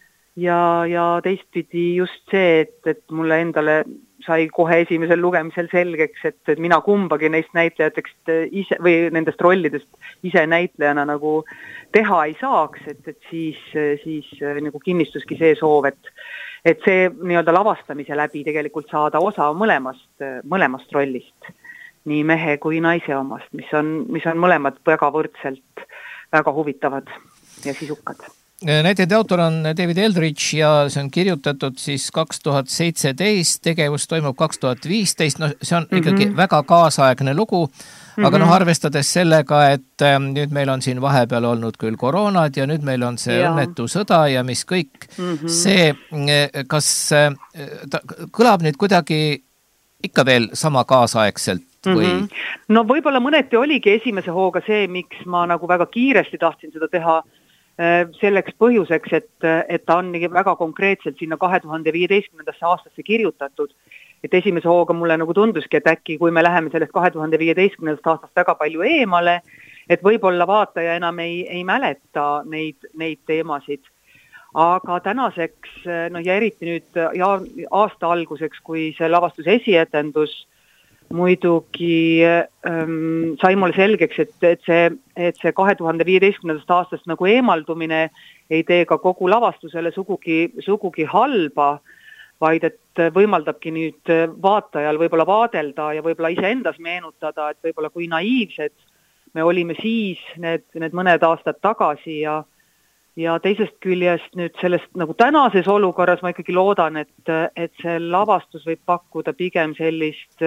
Ja teistpidi just see, et mulle endale sai kohe esimesel lugemisel selgeks, et mina kumbagi neist näitlejatest ise või nendest rollidest ise näitlejana nagu teha ei saaks, et siis nagu kinnistuski see soov, et see nii-öelda lavastamise läbi tegelikult saada osa mõlemast rollist, nii mehe kui naise omast, mis on mõlemad väga võrdselt väga huvitavad ja sisukad. Näiteid autor on David Eldridge ja see on kirjutatud siis 2017, tegevus toimub 2015, no see on ikkagi väga kaasaegne lugu, aga arvestades sellega, et nüüd meil on siin vahepeal olnud küll koroonad ja nüüd meil on see õnnetu sõda ja mis kõik, see, kas ta kõlab nüüd kuidagi ikka veel sama kaasaegselt või? No võib-olla mõneti oligi esimese hooga see, miks ma nagu väga kiiresti tahtsin seda teha, selleks põhjuseks, et ta on väga konkreetselt sinna 2015. aastasse kirjutatud, et esimese hooga mulle nagu tunduski, et äkki kui me läheme sellest 2015. aastast väga palju eemale, et võib-olla vaataja enam ei mäleta neid teemasid. Aga tänaseks, ja eriti nüüd aasta alguseks, kui see lavastuse esietendus muidugi sai mulle selgeks, et see 2015. aastast nagu eemaldumine ei tee ka kogu lavastusele sugugi halba, vaid et võimaldabki nüüd vaatajal võib-olla vaadelda ja võib-olla iseendas meenutada, et võib-olla kui naiivsed me olime siis need mõned aastad tagasi ja teisest küljest nüüd sellest nagu tänases olukorras ma ikkagi loodan, et see lavastus võib pakkuda pigem sellist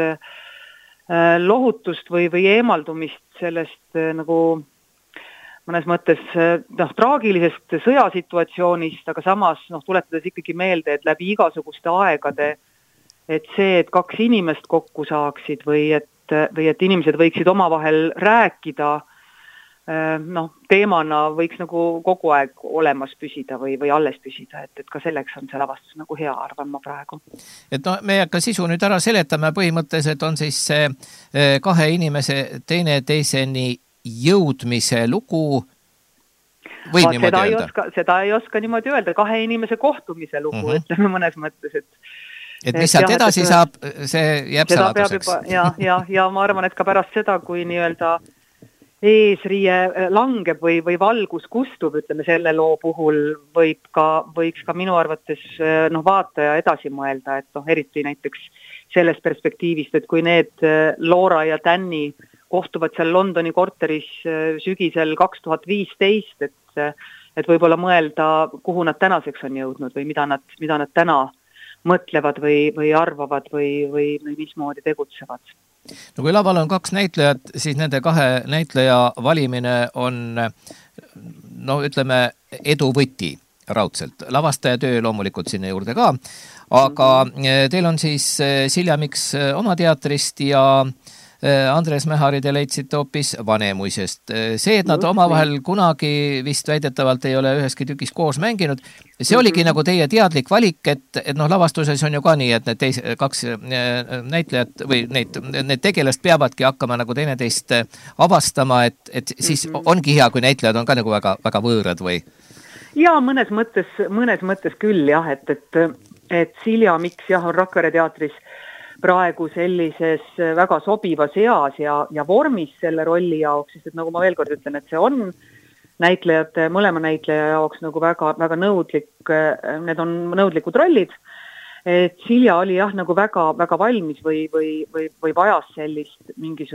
lohutust või eemaldumist sellest nagu mõnes mõttes traagilisest sõjasituatsioonist, aga samas tuletades ikkagi meelde, et läbi igasuguste aegade, et see, et kaks inimest kokku saaksid või et inimesed võiksid omavahel rääkida, teemana võiks nagu kogu aeg olemas püsida või alles püsida, et ka selleks on see lavastus nagu hea, arvan ma praegu. Et me ka sisu nüüd ära seletame, põhimõtteliselt on siis see kahe inimese teineteiseni jõudmise lugu, võib niimoodi öelda? Seda ei oska niimoodi öelda, kahe inimese kohtumise lugu, ütleme mõnes mõttes, et mis sealt edasi saab, see jääb saladuseks. Ja ma arvan, et ka pärast seda, kui nii-öelda eesriie langeb või valgus kustub, ütleme selle loo puhul võiks ka minu arvates vaataja edasi mõelda, et eriti näiteks sellest perspektiivist, et kui need Laura ja Danny kohtuvad seal Londoni korteris sügisel 2015, et võib-olla mõelda, kuhu nad tänaseks on jõudnud või mida nad täna mõtlevad või arvavad või mismoodi tegutsevad. No kui laval on kaks näitlejat, siis nende kahe näitleja valimine on, ütleme, edu võti raudselt. Lavastaja töö loomulikult sinna juurde ka, aga teil on siis Silja Miks oma teatrist ja Andres Mehari te leidsite hoopis Vanemuisest. See, et nad omavahel kunagi vist väidetavalt ei ole üheski tükis koos mänginud, see oligi nagu teie teadlik valik, et lavastuses on ju ka nii, et need kaks näitlejat või need tegelast peavadki hakkama nagu teineteist avastama, et siis ongi hea, kui näitlejad on ka nagu väga, väga võõrad või? Ja mõnes mõttes küll jah, et Silja Miks on Rakvere teatris praegu sellises väga sobivas eas ja vormis selle rolli jaoks, sest et nagu ma veel kord ütlen, et see on mõlema näitleja jaoks nagu väga, väga nõudlik, need on nõudlikud rollid, et Silja oli nagu väga, väga valmis või vajas sellist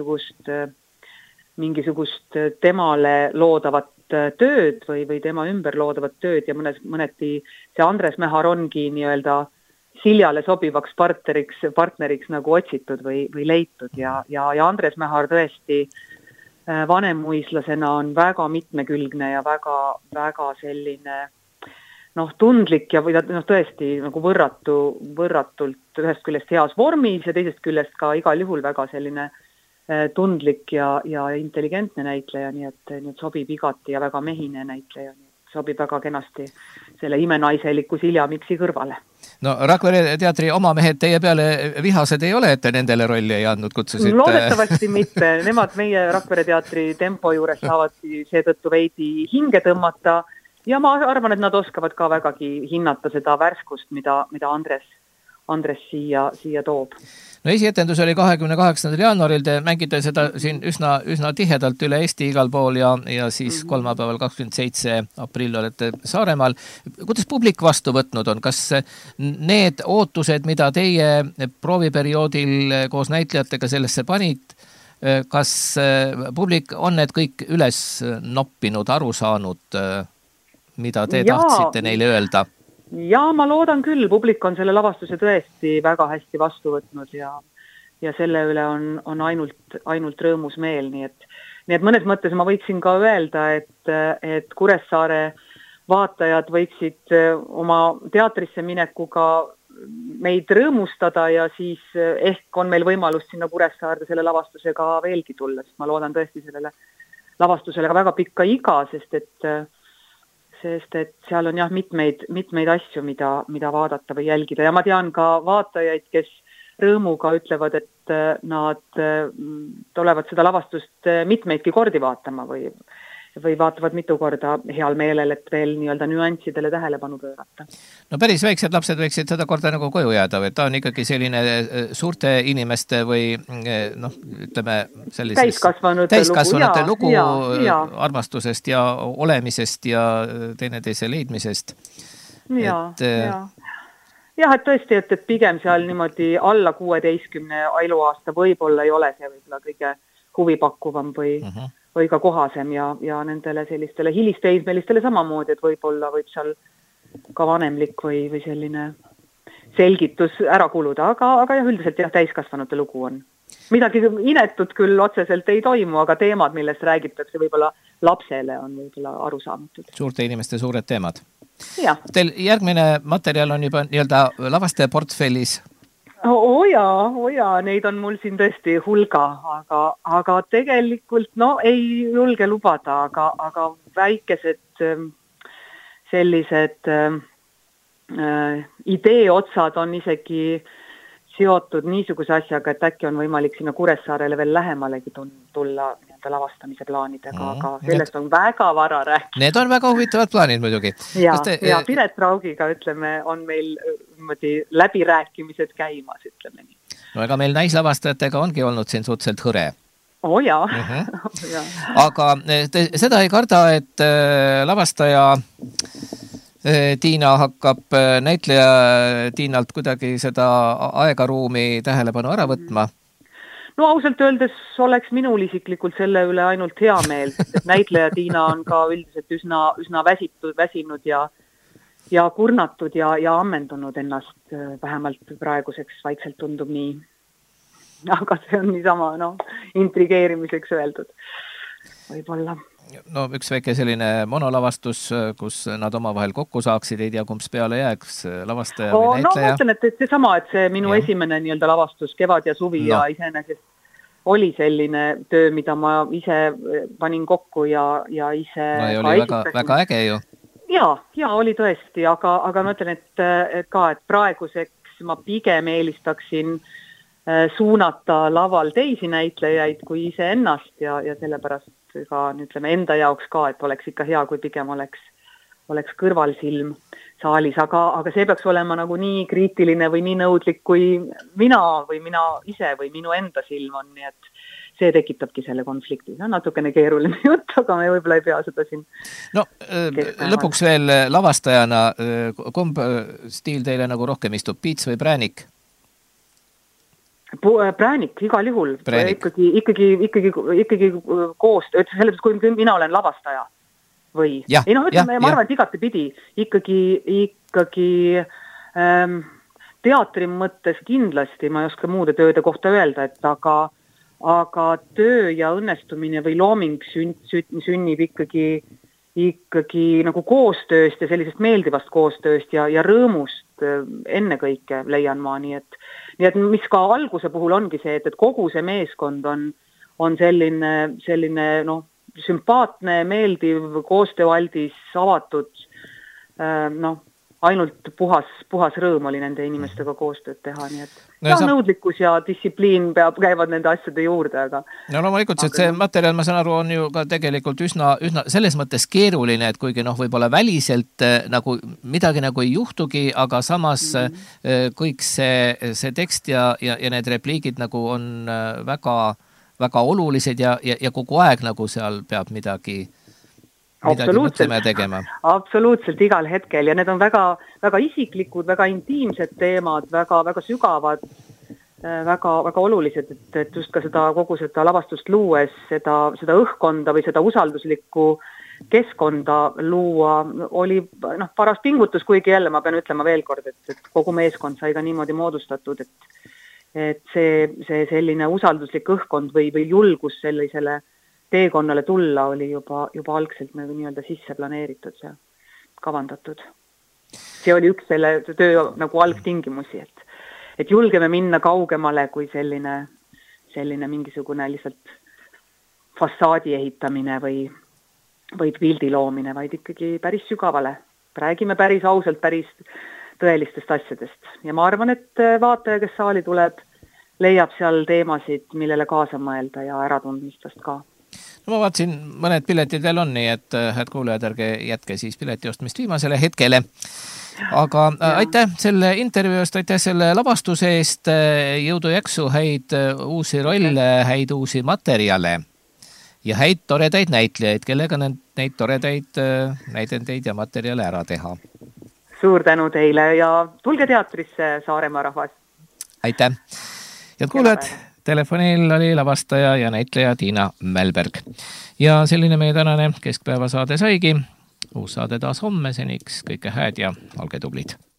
mingisugust temale loodavat tööd või tema ümber loodavat tööd ja mõneti see Andres Mehar ongi nii-öelda Siljale sobivaks partneriks nagu otsitud või leitud ja Andres Mehar tõesti vanemuislasena on väga mitmekülgne ja väga, väga selline tundlik ja või tõesti nagu võrratult ühest küljest heas vormis ja teisest küljest ka igal juhul väga selline tundlik ja intelligentne näitleja, nii et sobib igati ja väga mehine näitleja, nii et sobib väga kenasti selle imenaiseliku Silja Miksi kõrvale. No Rakvere teatri oma mehed teie peale vihased ei ole, et te nendele rolli ei andnud, kutsusid? Loodetavasti mitte. Nemad meie Rakvere teatri tempo juures saavad seetõttu veidi hinge tõmmata ja ma arvan, et nad oskavad ka vägagi hinnata seda värskust, mida Andres siia toob. No esietendus oli 28. jaanuaril, te mängite seda siin üsna tihedalt üle Eesti igal pool ja siis kolmapäeval 27. aprill olete Saaremaal. Kuidas publik vastu võtnud on? Kas need ootused, mida teie prooviperioodil koos näitlejatega sellesse panid, kas publik on need kõik üles noppinud, aru saanud, mida te tahtsite neile öelda? Ja ma loodan küll, publik on selle lavastuse tõesti väga hästi vastu võtnud ja selle üle on ainult rõõmus meel, nii et mõnes mõttes ma võiksin ka öelda, et Kuressaare vaatajad võiksid oma teatrisse minekuga meid rõõmustada ja siis ehk on meil võimalus sinna Kuressaarde selle lavastusega veelgi tulla, sest ma loodan tõesti sellele lavastusele ka väga pikka iga, sest et seal on mitmeid asju, mida vaadata või jälgida ja ma tean ka vaatajaid, kes rõõmuga ütlevad, et nad tulevad seda lavastust mitmeidki kordi vaatama või vaatavad mitu korda heal meelel, et veel nii-öelda nüanssidele tähelepanu pöörata. No päris väiksed lapsed võiksid seda korda nagu koju jääda või ta on ikkagi selline suurte inimeste või ütleme täiskasvanute lugu armastusest ja olemisest ja teineteise leidmisest. Jah, et tõesti, et pigem seal niimoodi alla 16 eluaasta võib-olla ei ole see võib-olla kõige huvipakkuvam või ka kohasem ja nendele sellistele hilisteismelistele samamoodi, et võib-olla võib seal ka vanemlik või selline selgitus ära kuluda, aga üldiselt täiskasvanute lugu on. Midagi inetut küll otseselt ei toimu, aga teemad, millest räägitakse võib-olla lapsele on võib-olla arusaamatud. Suurte inimeste suured teemad. Ja. Teil järgmine materjal on juba nii-öelda lavastaja portfellis. Jaa, neid on mul siin tõesti hulga, aga tegelikult ei julge lubada, aga väikesed sellised ideeotsad on isegi seotud niisuguse asjaga, et äkki on võimalik sinna Kuressaarele veel lähemalegi tulla lavastamise plaanidega, aga sellest on väga vara rääkida. Need on väga huvitavad plaanid muidugi. Ja Piret Raugiga, ütleme, on meil läbirääkimised käimas, ütleme nii. No ega meil naislavastajatega ongi olnud siin suhteliselt hõre. Jaa. Aga seda ei karda, et lavastaja Tiina hakkab näitleja Tiinalt kuidagi seda aegaruumi tähelepanu ära võtma? No ausalt öeldes oleks minul isiklikult selle üle ainult hea meel, et näitleja Tiina on ka üldiselt üsna väsinud ja kurnatud ja ammendunud ennast, vähemalt praeguseks vaikselt tundub nii. Aga see on niisama intrigeerimiseks öeldud. Võib-olla. No üks väike selline monolavastus, kus nad omavahel kokku saaksid, ei tea, kumps peale jääks, lavastaja või näitleja. Ma mõtlen, et seesama, et see minu esimene nii-öelda lavastus Kevad ja suvi ja iseenesest oli selline töö, mida ma ise panin kokku ja ise oli väga äge ju. Ja oli tõesti, aga ma ütlen, et praeguseks ma pigem eelistaksin suunata laval teisi näitlejaid kui ise ennast ja sellepärast ka ütleme enda jaoks ka, et oleks ikka hea, kui pigem oleks kõrvalsilm saalis, aga see peaks olema nagu nii kriitiline või nii nõudlik kui mina ise või minu enda silm on, nii et see tekitabki selle konflikti. See on natukene keeruline jutt, aga me võib-olla ei pea seda siin. No lõpuks veel lavastajana, kumb stiil teile nagu rohkem istub, piits või präänik? Präänik, igal juhul. Ikkagi koostöö, selles, kui mina olen lavastaja või. Ma arvan, et igatepidi ikkagi teatri mõttes kindlasti, ma ei oska muude tööde kohta öelda, et aga töö ja õnnestumine või looming sünnib ikkagi nagu koostööst ja sellisest meeldivast koostööst ja rõõmust ennekõike leian ma, nii et mis ka alguse puhul ongi see, et kogu see meeskond on selline noh, sümpaatne, meeldiv, koostööaldis, avatud, noh, ainult puhas rõõm oli nende inimestega koostööd teha, nii et nõudlikkus ja distsipliin käivad nende asjade juurde, aga... No loomulikult, see materjal, ma saan aru, on ju ka tegelikult üsna selles mõttes keeruline, et kuigi noh, võib-olla väliselt nagu midagi nagu ei juhtugi, aga samas kõik see tekst ja need repliigid nagu on väga olulised ja kogu aeg nagu seal peab midagi mõtlema ja tegema. Absoluutselt igal hetkel ja need on väga isiklikud, väga intiimsed teemad, väga sügavad, väga olulised, et just ka kogu seda lavastust luues, seda õhkkonda või seda usalduslikku keskkonda luua oli paras pingutus, kuigi jälle ma pean ütlema veel kord, et kogu meeskond sai ka niimoodi moodustatud, et see selline usalduslik õhkkond või julgus sellisele teekonnale tulla oli juba algselt nagu nii-öelda sisse planeeritud ja kavandatud. See oli üks selle töö nagu algtingimusi, et julgeme minna kaugemale kui selline mingisugune lihtsalt fassaadi ehitamine või pildi loomine, vaid ikkagi päris sügavale. Räägime päris ausalt, päris tõelistest asjadest. Ja ma arvan, et vaataja, kes saali tuleb, leiab seal teemasid, millele kaasa mõelda ja äratundmistest ka. No ma vaatasin, mõned piletid veel on, nii et head kuulajad, ärge jätke siis pileti ostmist viimasele hetkele. Aga aitäh selle intervjuu eest, aitäh selle lavastuse eest, jõudu jaksu, häid uusi rolle, häid uusi materjale ja häid toredaid näitlejaid, kellega neid toredaid näidendeid ja materjale ära teha. Suur tänu teile ja tulge teatrisse, Saaremaa rahvas. Aitäh. Head kuulajad, telefonil oli lavastaja ja näitleja Tiina Mälberg. Ja selline meie tänane keskpäeva saade saigi. Uus saade taas homme, seniks kõike hääd ja olge tublid.